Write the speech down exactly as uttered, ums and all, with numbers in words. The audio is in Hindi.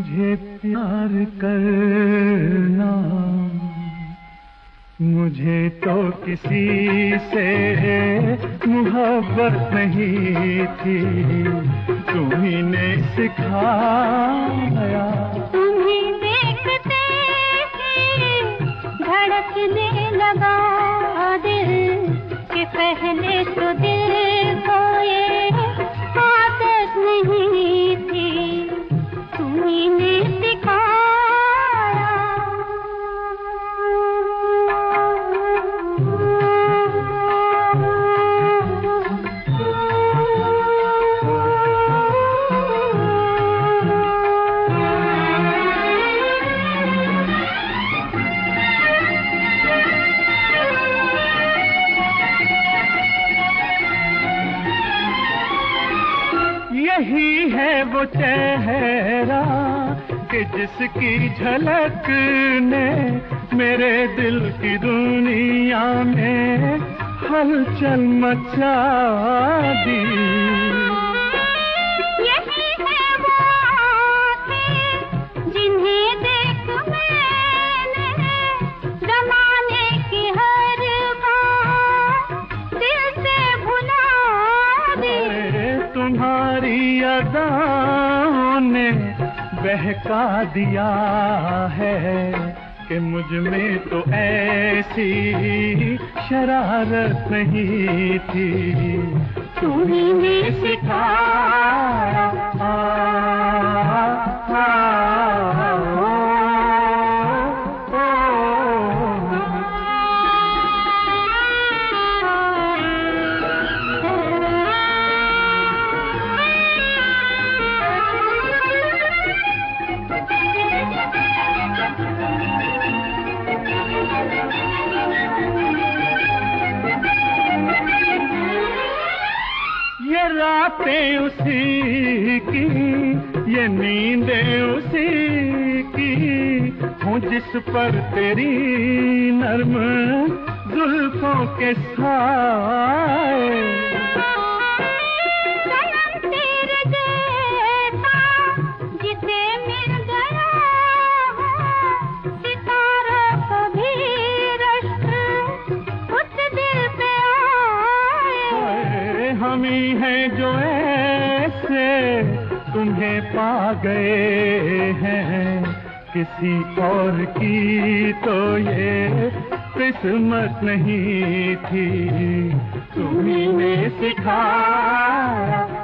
मुझे प्यार करना, मुझे तो किसी से मोहब्बत नहीं थी, तुम्ही ने सिखाया। तुम्हें देखते ही धड़कने लगा दिल, कि पहले तो दिल को ये आदत नहीं थी, तुम्ही ने सिखाया। यही है वो चेहरा कि जिसकी झलक ने मेरे दिल की दुनिया में हलचल मचा दी। यही है वो आँखें जिन्हें देख मैंने ज़माने की हर बात दिल से भुला दी। तुम्हारी अदाओं ने बहका दिया है कि मुझ में तो ऐसी शरारत नहीं थी, तुम्ही ने सिखाया। आ, आ, आ, ये रातें उसी की, ये नींदें उसी की हूँ, जिस पर तेरी नर्म जुल्फों के साए। सनम तेरे जैसा जिसे मिल गया हो, सितारों को भी रश्क उस दिल पे आए। हम ही हैं जो ऐसे तुम्हें पा गए हैं, किसी और की तो ये किस्मत नहीं थी, तुम्ही ने सिखाया।